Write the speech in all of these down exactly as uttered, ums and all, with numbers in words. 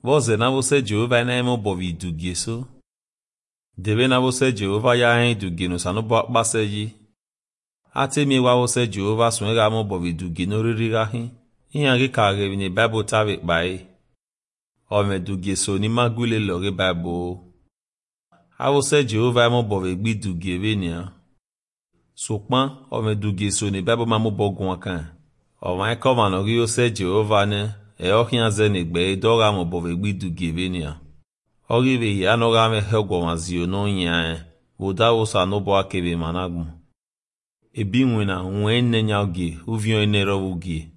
Voze na você Jehova na emo bovi dugie so. Debe na você Jehova ya hen dugie no sanu bo akpase yi. Ate mi wa você Jehova sun ga mo bovi dugie no riri ga hin. Iyan ge ka ge ni Bible tabe bai. O me dugie so ni magule lo ge Bible. A você Jehova mo bovi gbi dugie be ni a. Sokpan o me dugie so ni Bible ma mo bogun kan. O ma ko ma no ri o se Jehova ne. E okian zenegbe doga mo bove gbidu gevenia. Orive ya no ga me hego mazio no nya. Woda osa no bo akebe managmu. Ebi nwena nwenne nyaugi uvio enero ugi.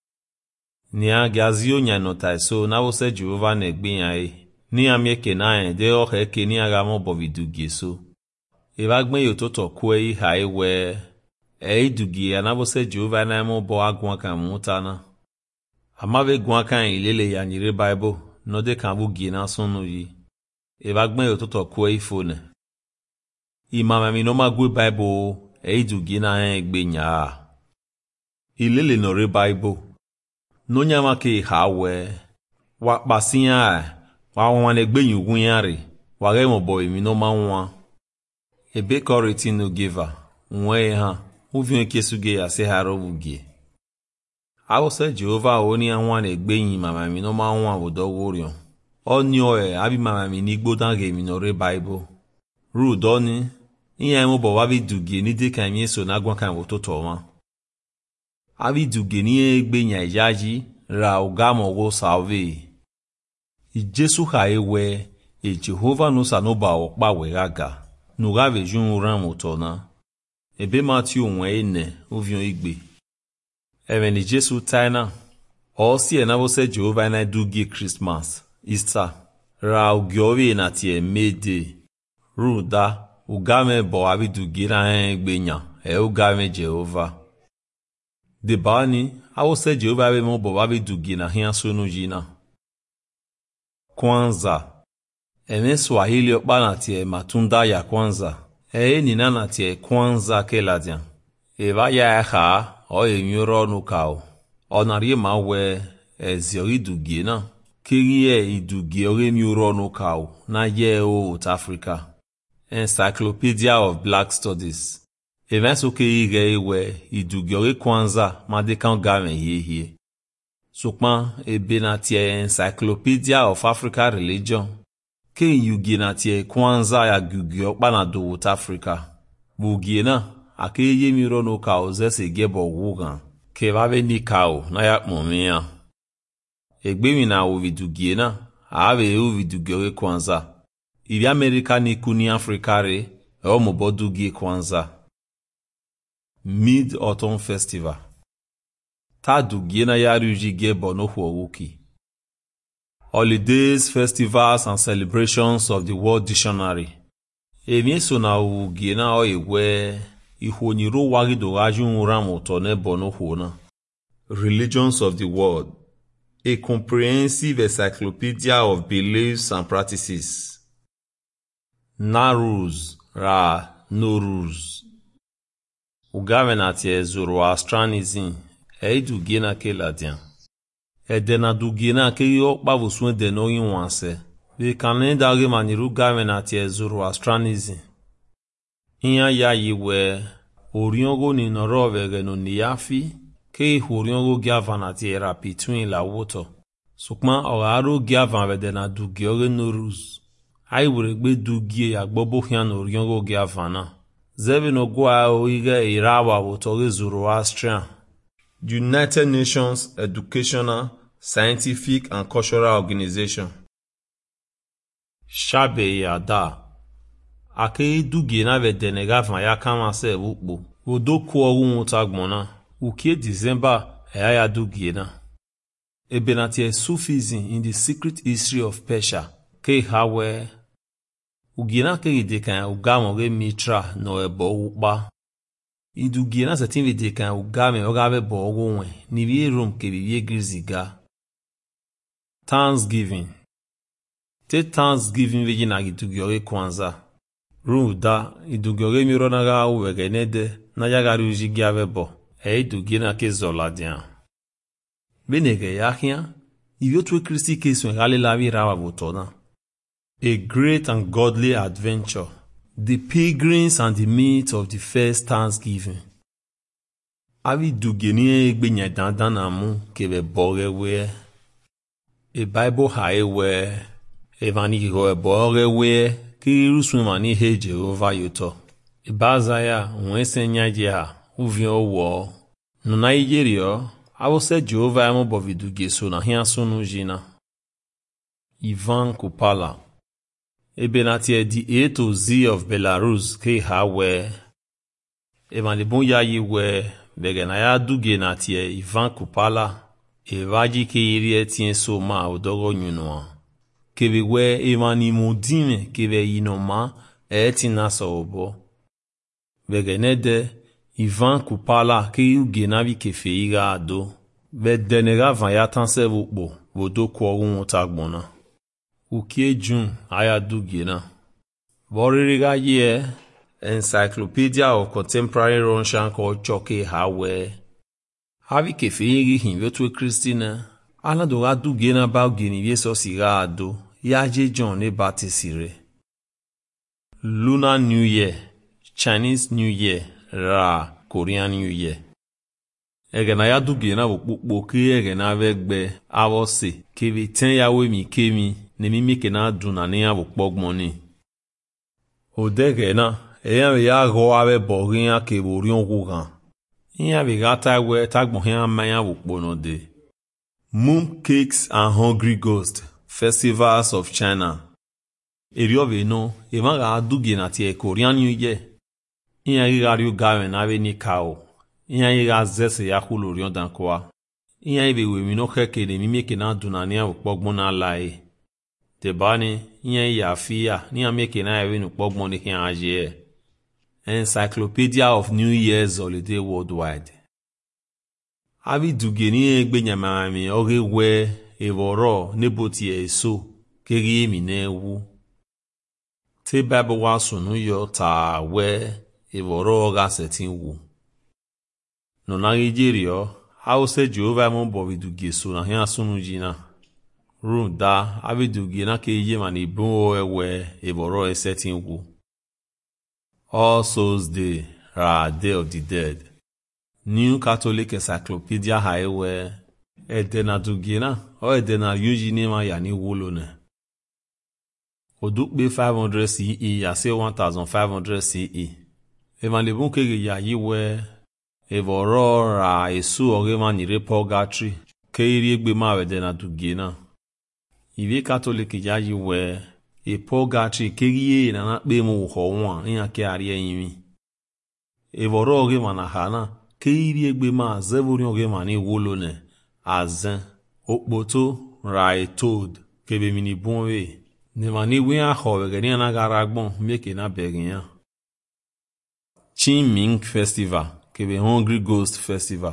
Ni agazio nya no taiso na wo se Jehova ne gbe yan e. Ni amieke na en de o he ke ni aga mo bove dugi so. E ba gbe yo toto ku e ha ewe. E dugi ya na wo se Jehova na mo bo agwan kan mutana. Amave gwan kan ilele ya nyire Bible no de kan bu gina sonu yi. E ba gben yo toto ku e phone. Imama mi no ma gwe Bible e du gina en egbe nya. Ilele no re Bible. No nya ma ke ha we. Wa pasia wa won egbe yugun yare. Wa re mo boy mi no ma won. E be correct no giver. Nwe ha. Uvi nke suge ya se haro bugie. I will say Jehovah only and one egbeyin mama mi no ma won wodo worion. Oni o e abi mama mi ni gbodan ge mi no re Bible. Ru do ni iyan mo bo wa bi dugie ni de kan mi so na gwan kan wo to to ma. Abi dugie ni egbeyin ajaji ra ogamo go salve. I Jesu ha ewe e Jehovah no sa no ba o pa we gaga. No ga ve jun ran mo to na. Ebe Matthew won ene ovion igbe. Even ni Jesu taina. O si na wo se Jehova na dugi Christmas, Easter. Ra ugyowe na tie mede. Ruda ugame bo abi dugi na egbenya. E ugame Jehova. De bani a wo se Jehova be mo bo abi dugi na hian sunu jina. Kwanza. Eme Swahili okpa na tie matunda ya kwanza. E ni na na tie kwanza keladian. E va ya ha o enyoro no kao onari ma we ezio idugie na kirie idugie ore mi uro no kao na ye o Africa Encyclopedia of Black Studies events oke ige we idugie ore kwanza ma de kan game ye ye sokpan ebe na tie Encyclopedia of Africa Religion ke yugi na tie kwanza ya gugie okpa na do Africa bugie na akeye miro no kao zese gebo wugan ke babe ni kao na ya momia egbe mi na ovidugie na ave ovidugie kwanza ibi America ni kuni Africa re o mo bodugie kwanza Mid Autumn Festival ta dugie na ya ruji gebo no huoki Holidays, festivals and celebrations of the World Dictionary emi so na ugie na o ewe ihonyiro wagido ajun ramoto ne bono hona. Religions of the World, a comprehensive encyclopedia of beliefs and practices. Narus, ra, no rules. Ugame na tie Zoroastrianism, e du gena ke ladian. E dena du gena ke yo bavusun de no yin wanse. Be kanen dage maniru game na tie Zoroastrianism. Inya ya yiwe oriongo ni norove no niafi ke oriongo gavana tiera between la water sukma oraro gavan de na dugiore norus ai wuregbe dugie agbobo hian oriongo gavana zeve no gwa oige irawa wotoge Zoroastrian United Nations Educational, Scientific and Cultural Organization Shabe yada ake dugie na ve denega van ya kama se wukbo odo ku owu tagbona ukie December e ya dugie na ebenati Sufism in the Secret History of Persia ke hawe ugina ke de kan ugamo ge mitra no ebo ukpa idugie na setin vi de kan ugame ogabe bo ogunwe ni bi rom ke bi griziga Thanksgiving te Thanksgiving vi na gidugie kwanza Ruda idugore miro na ga uwegenede na yaga ruji giavebo e idugi na ke zoladian. Benege yahia Ivyotu Christi keswen gale la vi rava votona. A great and godly adventure. The pilgrims and the meat of the first Thanksgiving. Avi dugeni egbe nyadandan na mu kebe bore we. A Bible hae we. Evani go bore we. Kiru swimani he Jehovah yoto. E bazaya unwese nyadia uvyo wo. Nuna igerio. Avo se Jehovah emo bovidu geso na hian sunu jina. Ivan Kupala. Ebe na tie di A to Z of Belarus ke ha we. Eba le bon ya yi we. Bege na ya duge na tie Ivan Kupala. E vaji ke iri etien so ma odogo nyunwa. Kebe we eba ni modime kebe inoma e eti nasa obo. Bege ne de Ivan Kupala ke yu genavi ke feiga ado. Be denega van ya tanse vukbo. Vodo kwa un otagbona. Ukie jun ayadu gena. Boririga ye Encyclopedia of Contemporary Russian Culture ke hawe. Havi ke feyigi hinvyotu Christina. Ala do adu gena ba geni vieso siga ado. Yaje John ne batisire. Lunar New Year, Chinese New Year, Ra Korean New Year. Egena yadu gena wukbo ke egena vegbe avose keve ten yawe mi kemi. Nemi mike na duna ne ya bukpogmoni. Odege na, eya be ya go abe borin ya ke borion gugan. Iya be gata we tagbon ya maya bukpono de. Moon Cakes and Hungry Ghost Festivals of China. Eri ove no, ema ga adugi na tie Korean New Year. Iya yi gari ugawe na be ni kao. Iya yi ga zese ya kulo rion dankwa. Iya yi be we mino keke ne mi mike na duna ne ya bukpogmona lae. Tebani, nye yafia, ni ameke na ewe nu pogmoni ki anje. Encyclopedia of New Year's Holiday Worldwide. Avi dugeni egbe nyamami oge we evoro neboti eso kegi emi newu. Te Bible wa sunu yo ta we evoro oga setin wu. No na Nigeria, hause Jehovah mo bovidu geso na hian sunu jina. Room da avidugi na ke ye mani bon ewe evoro esetin wu. All Souls Day, Ra Day of the Dead. New Catholic Encyclopedia Highway. Edena dugina o edena yuji ni ma yani wulo ne. Odukbe five hundred C E ya se fifteen hundred C E. Evan le bon ke ya yiwe evoro ra esu ore mani repurgatory ke iri egbe ma edena dugina. Ivi Catholic ya yiwe e purgatory keriye na na pe mu ho won yan ke ari yin. Evoro oge mana hana ke iri egbe ma zevori oge mani wulo ne azan okpoto ra etod kebe mini bonwe ne mani wi a ho we ni na garagbon meke na begin. Qingming Festival kebe Hungry Ghost Festival.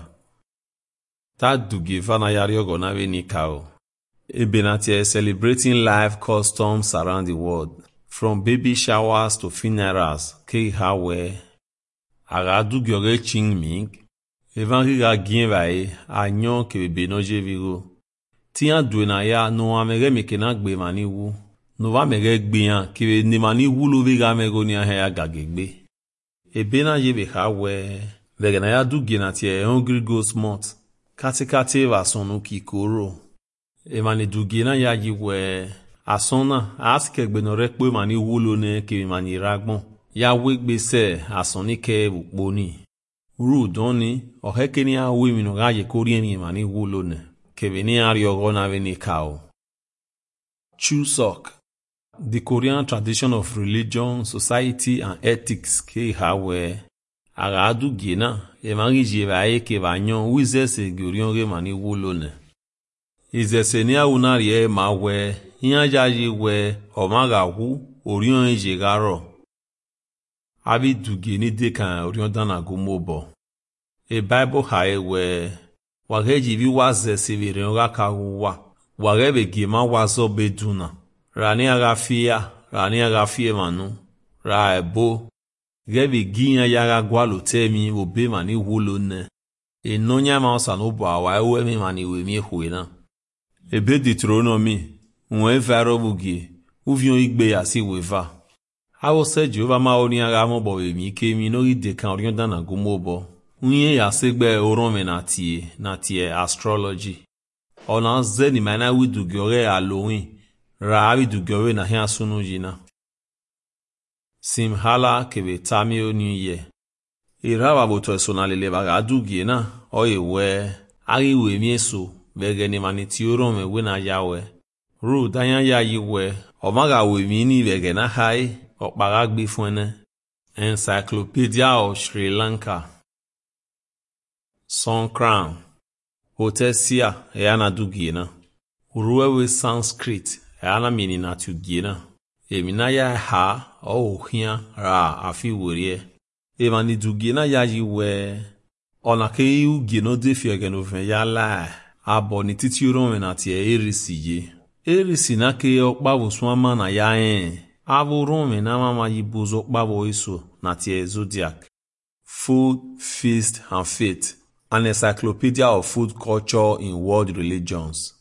Ta dugi fana yari ogo na we ni kao. Ebenatie celebrating life customs around the world, from baby showers to funerals. Ke hawe agadu gyoge Qingming evangi ga gien bae anyon ke benoje vigo ti an dwe na ya no amere meke na gbe mani wu no va mere gbe yan ke ni mani wu lo vi ga mego ni ya gagegbe ebena ye be hawe vege na ya du genatie Hungry Ghost month katikati va sonu kikoro. Emani dugina ya yiwe asona aske gbenore pe mani wulo ne ke mani ragbon ya wegbe se asoni ke bukboni ru doni oheke ni awi mino ga ye korien mani wulo ne ke veni ari ogo na veni kao. Chuseok, the Korean tradition of religion, society and ethics ke hawe aga dugina emani jiva ke vanyon wize se gorion ge mani wulo ne. Izesenia unarie ma we, inyajaji we, omaga hu, orion ejegaro. Abi dugeni dekan orion dana gumobo. E Bible hae we, wageji vi waze sivire ngaka huwa, wagebe gima wazo beduna. Rani agafia, rani agafia manu, ra ebo. Gebe ginya yaga gwalo temi, obe mani wulo ne. E nonya maosa nobo awa ewe mi mani we mi huena. ebe Deuteronomy nwe varo bugie uvion igbe ya si weva awose Jehova ma oni aga mo bo emi ke mi no ide kan orion dana gumo bo unye ya segbe orome na tie na tie astrology ona zeni mana widu gore Halloween ra widu gore na hia sunu jina simhala kebe tami oni ye irawa boto sonalele baga adugie na oyewe ari we mieso begeni maniti orome we na yawe ru danya ya yiwe omaga we mi ni begena hai okpaga gbe fune Encyclopedia of Sri Lanka Songkran Hotesia yana dugina Uruwe Sanskrit yana mini na tugina Emina ya ha o ohia ra afi worie Emani dugina ya yiwe onake yu gino defi egenoven ya la abo ni titi urome na tie erisi ye erisi na ke okpavo swama na ya en abo rome na mama yibuzo okpavo iso na tie zodiac food feast and faith an encyclopedia of food culture in world religions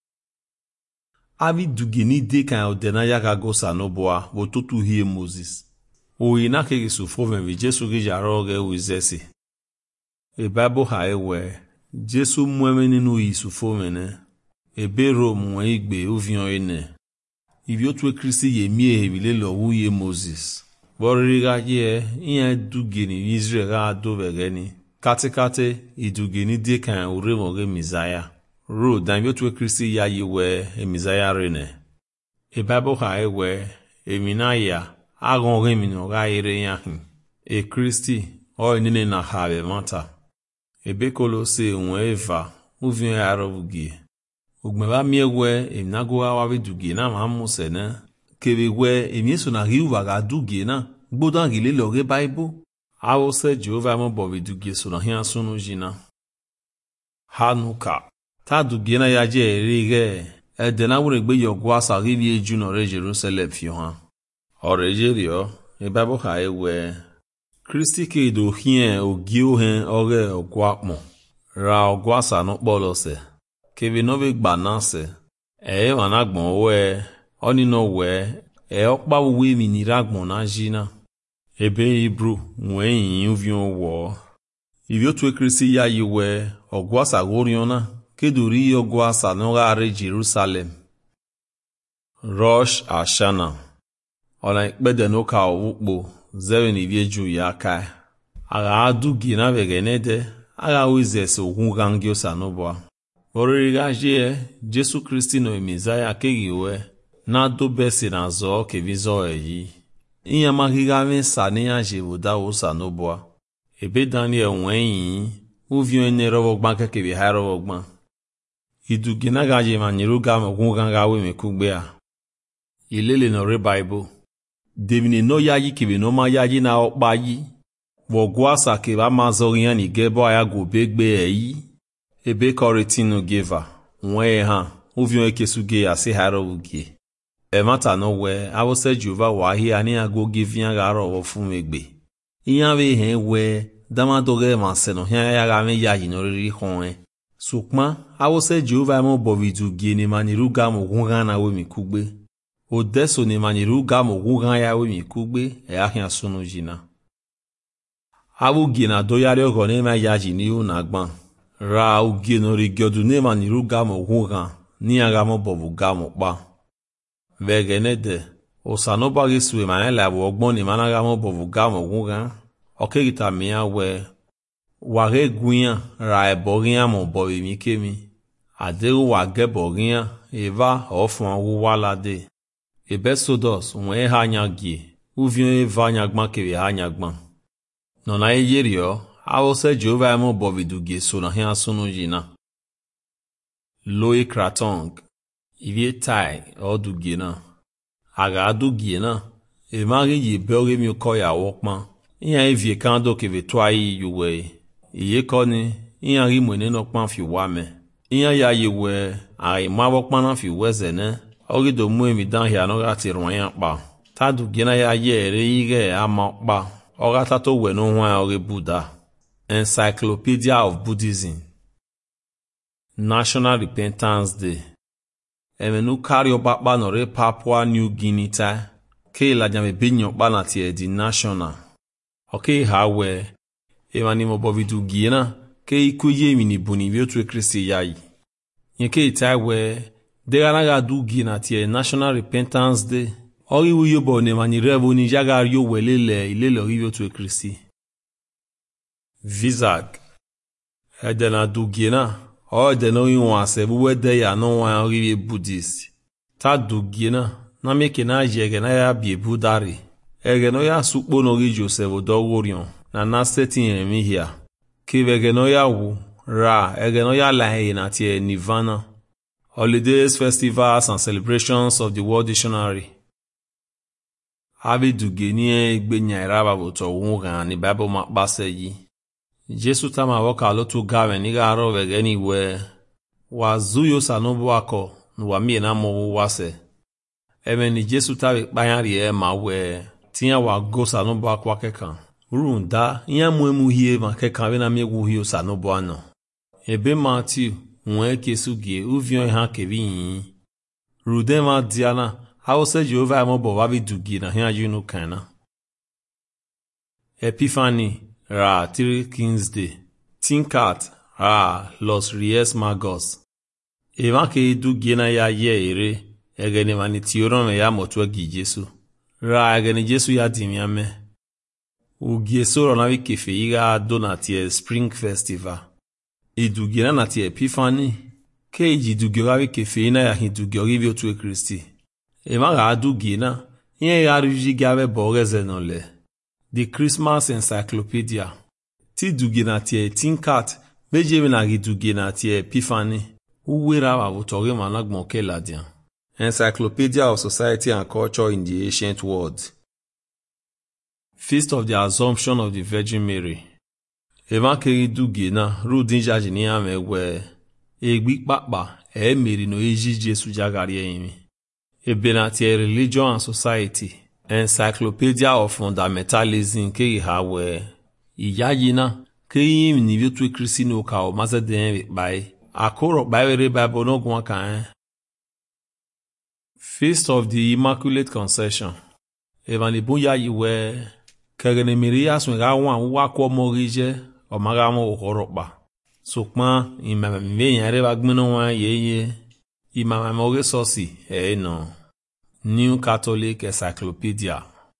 abi dugini de kan odena ya gago sanoboa botutu hie Moses o ina ke sufo vi Jesu ge jaroge wizesi e Bible ha ewe Jesu mweme ninu isufo mene ebe Rome nwe igbe ovion ene ibi otu Kristi ye mie hebile lo wuye Moses boririga ye iya dugini Israel ga adobegeni kate kate idugini de kan uremoge Messiah ro dan bi otu Kristi ya yiwe e Messiah rene e Bible ha ewe eminaya agon remino ga ire yahin e Kristi o nene na habe mata ebe Kolose nwe eva uvion ya robugie Ogmeba miewe emnago awawe dugie na mamuse ne kebewe emieso na riuwa ga dugie na gbodan gile loge Bible awose Jehova mo bobe dugie so na hia sunu jina Hanuka ta dugie na yaje erige edena wure gbe yogwa sa rivi eju no re Jerusalem fi han orejerio e Bible ha ewe Kristi ke do hien ogie ohen ore ogwapmo ra ogwasa no polose kebe no be gbanase e wana gbon we oni no we e okpa we mi ni ragbon na jina ebe Hebrew nwe yin uvion wo ibi otu Kristi ya yiwe ogwasa goriona keduri ogwasa no ga re Jerusalem Rosh Hashanah ona ikpede no ka owukpo zero ni vieju ya kai aga adugi na begenede aga wizes ogun gangio sanoboa oririga je Jesu Kristi no Messiah kegiwe na do besi na zo ke vizo eyi iya magiga me sani anje boda o sanoboa ebe Daniel wenyi uvio enero gbanke ke bi haro gban idugi na gaje maniru ga ogun ganga we mekugbe a ilele no re Bible Devine no yayi kibe no ma yayi na okpa yi wogwa sa ke ba mazorian ni gebo aya go begbe eyi ebe koretino geva nwe ha uvion ekesuge ya se haro ugie e mata no we awose Jehova wa hi ani ago givian ga ro wo fun egbe iyan be hen we damadoge ma se no hia ya ga me yayi no riri hon e sukma awose Jehova mo bovidu gie ni maniru ga mo gun na we mi kugbe Odeso ni maniru ga mo gugan ya we mi kugbe e ahia sunu jina awu gina do yare ogo ne ma yaji ni u na gban ra u gino ri gyodu ne maniru ga mo gugan ni aga mo bobu ga mo pa vegenede osano ba giswe manela bo ogbon ni managa mo bobu ga mo gugan okegita mi awe ware guyan ra ebogian mo bobi mi kemi aderu wa gebogian eva ofun wu walade Ebe Sodos nwe ha anyagie uvion eva anyagban kebe ha anyagban no na eyerio awose Jehova mo bovidugie so na hia sunu jina Loe Kratong ivie tai odugie na aga adugie na e mari ye beoge mi ko ya wokman iya evie kando kebe twai yuwe iye koni iya ri mwene no kpan fi wame iya ya yewe ai ma wokman na fi wezene Ogido mu emi dan hia no gati rwan pa tadu gina ya ye re ige ama pa ogata to we no hwan oge Buddha Encyclopedia of Buddhism National Repentance Day emenu kario bakpa nore Papua New Guinea ta ke la jame binyo bana tie di national okay ha we emani mo bovidu giena ke ikuye mini buni bi otu Kristi yayi yeke ta we de gana du giena tie National Repentance Day ori wuyo bo ne mani revo ni jaga rio welele ilele ori bi otu Kristi Vizag edena du giena o de no yin wa se bu wede ya no wa ori Buddhist ta du giena na meke na jege na ya bi budari ege no ya sukpo no ri Joseph do worion na na setting emi here kivege no ya wu ra ege no ya la he na tie Nirvana holidays, festivals and celebrations of the World Dictionary abi du genie igbenya iraba boto wunga ni Bible ma pase yi Jesu tama woka lotu gawe ni ga ro wege ni we wa zuyo sanobu ako nuwa mie na mo wase eme ni Jesu tawe kpanyari e ma we tinya wa go sanobu akwa kekan urunda iya muemu hie ma kekan we na miegu hio sanobu ano ebe Matthew nwe kesu gie uvion ha kebi rude ma diana hause Jehova mo bo wabi dugi na hia yunu kana Epiphany ra Three Kings Day Tinkat ra Los Reyes Magos eva ke dugi na ya ye ere egene mani tioron ya motwa gi Jesu ra egene Jesu ya dimiame ugie soro na wi kefe iga donatie Spring Festival idugina na tie Epiphany ke ijidugi rawi kefe na ya hidugi orivi otu Kristi e ma ga adugina yen ya ruji gawe boreze no le the Christmas Encyclopedia ti dugina tie Tinkat meje na idugina tie Epiphany uwera wa botori managbon ke ladian Encyclopedia of Society and Culture in the Ancient World Feast of the Assumption of the Virgin Mary Eva keri dugina rudin jaji ni amewe egbi papa e meri no eji Jesu jagari emi ebenati Religion and Society Encyclopedia of Fundamentalism keri hawe iyayina keri ni vyotu Kristi no ka o mazeden bai akoro bai re Bible no gwa kan Feast of the Immaculate Conception Eva ni buya yiwe kegene Maria swinga wan wa ko morije o magamo okoropa sokma imama me yare bagmeno wa yeye imama moge sosi eh no New Catholic Encyclopedia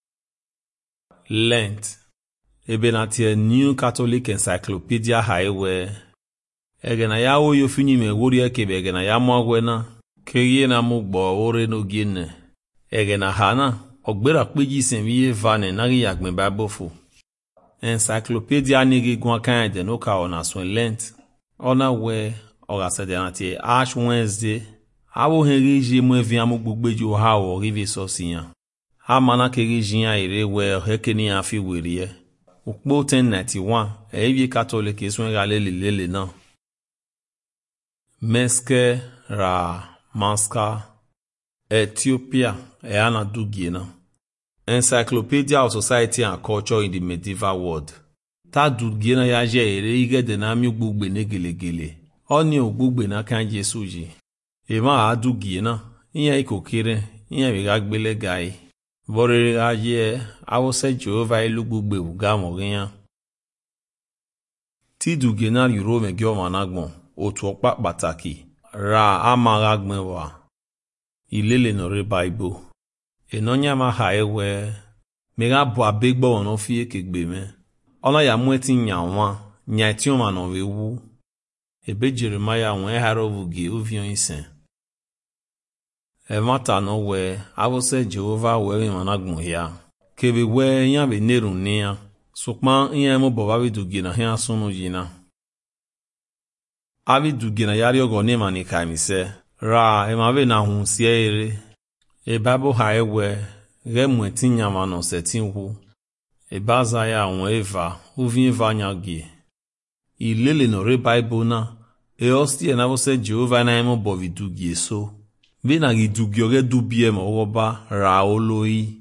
Lent ebenatie New Catholic Encyclopedia haiwe egena ya oyo fini me wori ekebe egena ya mogwena keye na mugbo ore no gine egena hana ogbera peji senviye vane nari yagme babofo Encyclopedia nigi gwa kan de no ka ona so Lent ona we ora se de natie Ash Wednesday awo heriji mu evian mu gbugbeju ha o rive so siyan ha mana keriji ya ire we hekeni afi werie ukpo ten ninety-one evi Catholic esun gale lele na Meske ra Maska Ethiopia e ana dugiena Encyclopedia of Society and Culture in the Medieval World ta dugiena ya je ere ige de na mi gbugbe negelegele oni ogbugbe na kan Jesu ji e ma adugiena iyan ikokere iyan bi gagbele gai borere aye awose Jehova ilu gbugbe uga moriyan ti dugiena Euro me gyo managbon otu opa pataki ra amaragbon wa ilele no re Bible enonya ma ha ewe mega bo abegbo ono fie kegbe me ona ya mu eti nyanwa nya eti o ma no wewu ebe Jeremiah won harovugi ovion isen e mata no we avose Jehova we managbon ya kebe we yan be nerun ni ya sukman yan mo bo ba bi dugi na han sunu yina abi dugi na yari ogo ni mani kamise ra e ma be na hun sie ere e Bible ha ewe ge mu etinya ma no setinwu e baza ya won eva uvin vanyagi ilele no re Bible na e ostie na vose Jehova na emo bovidugi so be na gidugi oge dubie mo oba ra oloi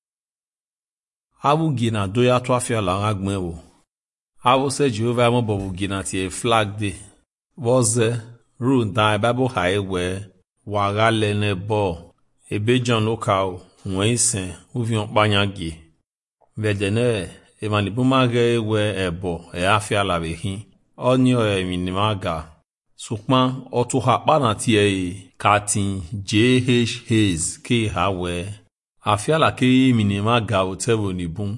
abugi na do ya twafia la agben wo avose Jehova emo bovugi na tie flag day woze run da Bible ha ewe waga lene bo ebe John lokao wensen uvion panyagi vedene emanibumage ewe ebo e afia la behin onyo e minimaga sukman otu hakpa na tie katin J H Hayes ke hawe afia la ke minimaga otebo nibun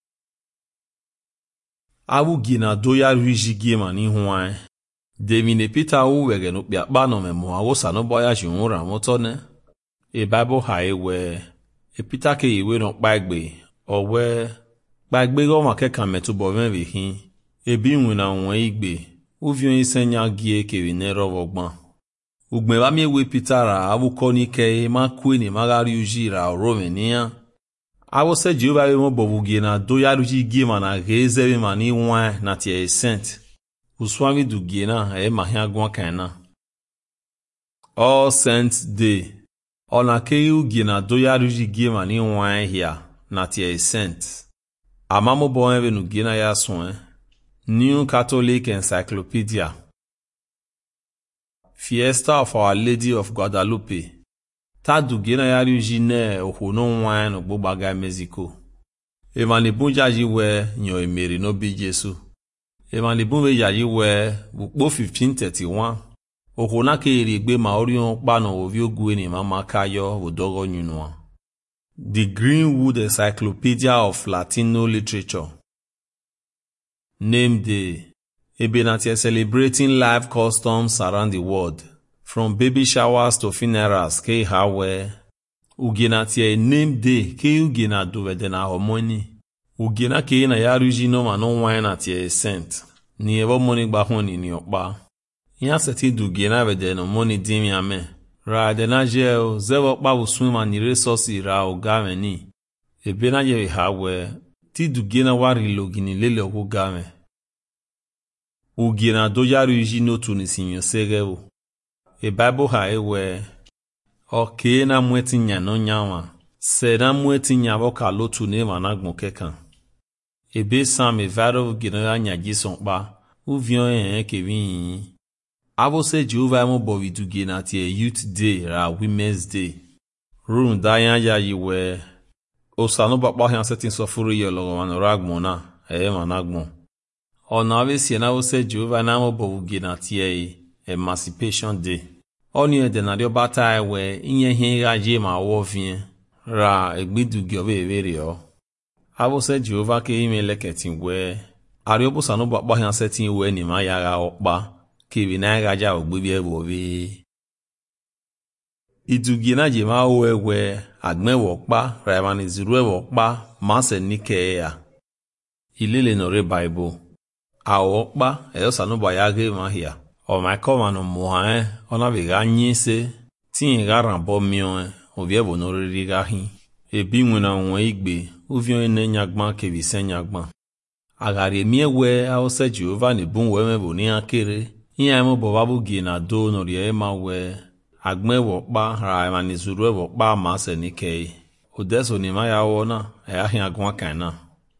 awu gina doya rijigi mani huan Devine Peter uwege no bia ba no memo awosa no boya jinwura motone e Bible ha we e Peter ke iwe no pagbe owe pagbe go ma ke kan metu bo ven we hin e bi nwun na won igbe uvion isenya gie ke we ne rowogbon ugbe ba mi we Peter ra awuko ni ke ma ku ni magari ujira romania awo se Jehova we mo bobugie na do ya ruji gie mana geze we mani wan na tie sent uswami du giena e mahia gwa kana All Saints Day ona ke u giena do ya ruji gie mani wan here na tie sent amamo bo enve nu giena ya son New Catholic Encyclopedia Fiesta of Our Lady of Guadalupe ta du giena ya ruji ne ohono wan no gbogbaga Mexico Evani bunjaji we nyo emeri no bi Jesu Emanibun we yayi we bukpo fifteen thirty-one ohona ke irigbe ma orion pa no ovi ogu ni mama kayo odogo nyunwa The Greenwood Encyclopedia of Latino Literature Name Day Ebenatia celebrating life customs around the world from baby showers to funerals ke hawe ugenatia name day ke ugena do wedena homoni Ugena ke na ya ruji no ma no wan na tie sent ni ebo money gba honi ni opa ya seti du gena vede no money dimi ame ra de na je o zewo pa wo swim ni resource ra o game ni ebe na je ha we ti du gena wari logini lele o game Ugena do ya ruji no tu ni sinyo segewo e Bible ha ewe o ke na mweti nya no nyawa se na mweti nya bo ka lotu ne managbon kekan Ebe sam e varo gina nyagi son pa uvion en ke vin abo se Jehova mo bo vidu gina tie Youth Day ra Women's Day run dayan ya yiwe o sanu ba pa han setin so furu ye lo man ragbon na e managbon ona ave si na o se Jehova na mo bo gina tie Emancipation Day oni e de na dio bata we inye hin ga je ma wo vin ra egbidu gyo be vere o Abo se Jehova ke ime leketin we ariobo sanu ba pa han setin we ni ma ya ga opa ke bi na ga ja ogbe bi ebo bi Idugi na je ma o ewe agmen wo pa ra ma ni ziru e wo pa ma se ni ke ya Ilele no re Bible a o pa e sanu ba ya ge ma hia o ma ko ma no mo han ona bi ga yin se tin ga ran bo mi o o bi ebo no ri ga hin ebi nwuna won igbe uvion ne nyagban ke bi sen nyagban agari mi ewe a o se Jehova ni bun we mebo ni akere yin mo bo babu gi na do no ri e ma we agmen wo pa ra ma ni zuru e wo pa ma se ni ke odeso ni ma ya wo na e a hin agwan kan na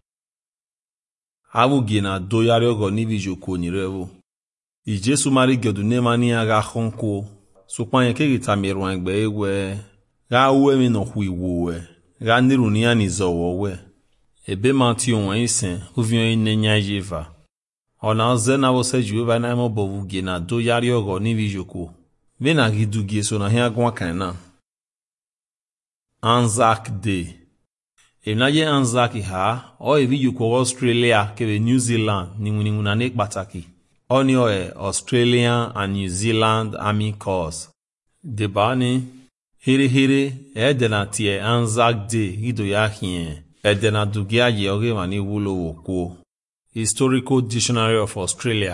awu gi na do yari ogo ni bi joko ni rewo I Jesu mari godu ne mani aga khonko so pan ke gita mirwan gbe ewe ga we mi no hu iwo we ga niru ni ani zowo we ebe manti on isen uvion ne nya jeva ona ze na wo se Jehova na mo bovu gi na do yari ogo ni bi joko ve na gidu gi so na hin agwan kan na Anzac Day Enaje Anzac ha o e vi joko Australia ke New Zealand ni muni muna ne pataki Oni oe Australian and New Zealand Army Corps. De bani hiri hiri edena tie Anzac Day hido ya hien edena dugia ye oge mani wulo woko. Historical Dictionary of Australia.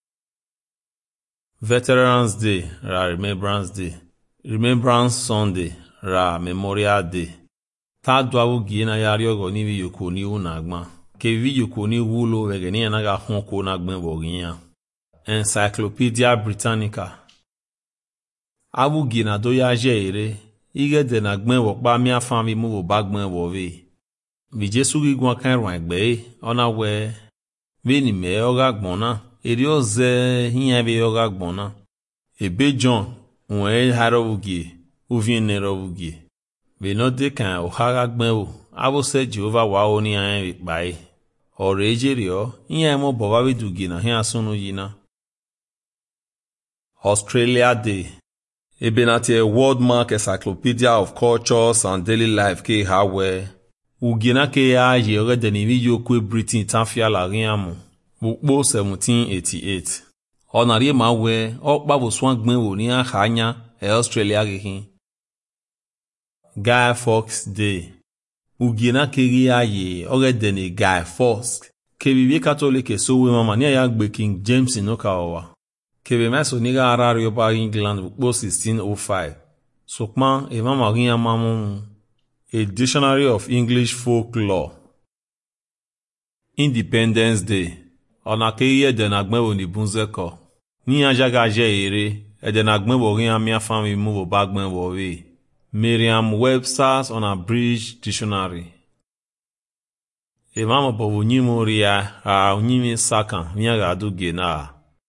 Veterans Day ra Remembrance Day. Remembrance Sunday ra Memorial Day. Ta dwawu giena yari ogo ni vi yoko ni unagma. Ke vi yoko ni wulo wege ni anaga honko nagben boginya. Encyclopedia Britannica Abu gina do ya jere ige de na gben wo pa mi afan mi mu ba gben wo we bi Jesu gi gwan kan ran gbe ona we we ni me o ga gbon na eri o ze hiyan be o ga gbon na ebe John unwe harovugie uvinerovugie benode kan ohaga gbenwo abose Jehova wa oni an pai ore ejerio ihe mo boba bidugie na hia sunu yina. Australia Day. Ebenatie World Mark Encyclopedia of Cultures and Daily Life ke hawe. Ugina ke ya yere denivi yokwe Britain tanfia la riamu. Bukbo seventeen eighty-eight. Onari ma we okpa bo swan gben wo ni hanya e Australia rihin. Guy Fawkes Day. Ugina ke ya ye ore deni Guy Fawkes. Ke bibi Catholic so we mama ni ya gbe King James no ka owa. Kebe meso niga arario pa England bukbo sixteen oh five. Sokman eva maria mamon. A Dictionary of English Folklore. Independence Day. Onakeye denagmewo ni bunzeko. Ni ajaga je ere, edenagmewo ri amia fami muvo bagmewo we. Merriam-Webster's Unabridged Dictionary. Eva mabovo nyimo ria a unyimi sakan miaga aduge na.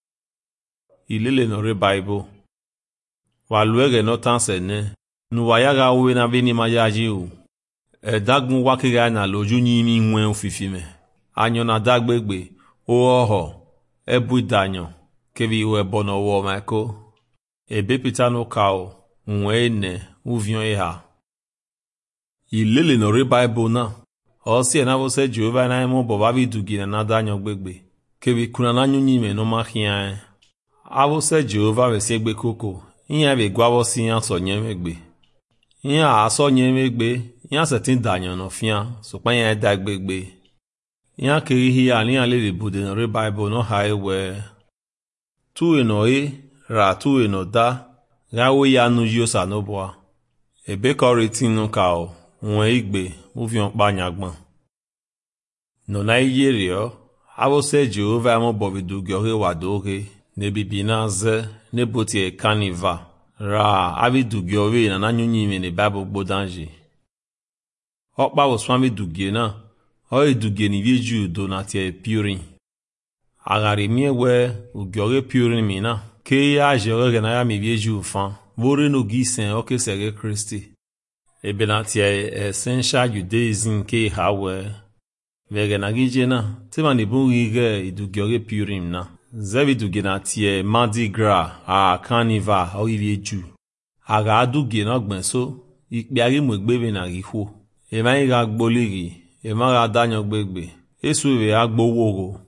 Ilele no re Bible. Waluege no tansene. Nuwayaga uwe na vini mayaji u. E dagmu wakiga na loju nyimi nwe ufifime. Anyo na dagbegbe. Oho. Ebu danyo. Kevi uwe bono wo maiko. Ebe pita no kao. Nwe ene. Uvion eha. Ilele no re Bible na. Osi ena vose Jehova na emo bobavi dugine na danyo gbegbe. Kevi kuna na nyunyime no machian. Avose Jehova vesegbe koko. Ihe be gwa wosi yan so nyemegbe. Ihe a so nyemegbe, yan se tin danyo no fian, so pa yan dagbegbe. Yan kiri hi ani ale le bude no re Bible no highway. Tu eno e, ra tu eno da, ga we ya nu yosa no boa. Ebe koritin no kao, nwe igbe, uvion pa nyagban. No na iyere o, avose Jehova mo bovidu gyohe wadoge. Nebibina ze nebotie kaniva ra avidugiowe na nanyunyi ne Bible bodanje. Okpa wo swami dugie na o edugie ni vieju do na tie purin. Agari miewe ugiore purin mina ke ya jere na ya mi vieju fan vore no gisen o ke sere Christi. Ebe na tie essential Judaism ke hawe vege na gijena tema ni bunige edugiore purin na. Zeviduge na tie Mardi Gras a Carnival o ivieju. Aga aduge na gbenso ikpiari mwegbeve na riho. Ema ira agboliri, ema ra danyo gbegbe. Esu eve agboworo.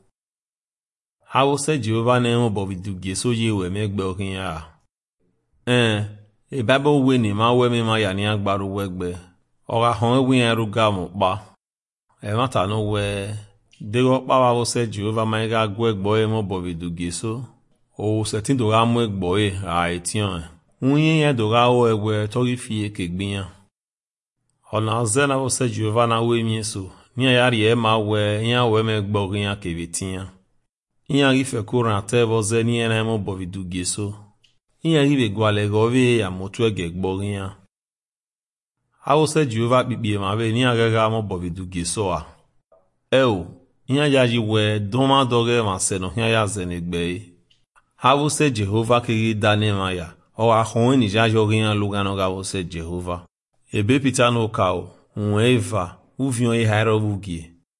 Awo se Jehova na emo boviduge so yewe megbe orin ya. Eh, e Bible we ni ma we me ma ya ni agbaru wegbe. Ora hon we en ruga mo pa. E mata no we Dego pawa vose Jehova maiga gwe gboe mo boviduge so. O setin do ga mo gboe a etian. Unye yen do ga o egwe tori fie kegbian. Ona zena vose Jehova na we mi so. Ni ayari e ma we yan we me gborin ya kevetian. Yan rife kuran te voze ni en mo boviduge so. Yan rive gwale gove ya motwe ge gborin ya. A vose Jehova bibie ma ve ni agaga mo boviduge so a. Eo Nya yaji we doma doge maseno nya ya zenegbe. Havu se Jehova kiri dane maya. O ahon ni jajo rian lugano gavo se Jehova. Ebe pitano kao. Unweva. Uvion e hairo vugie.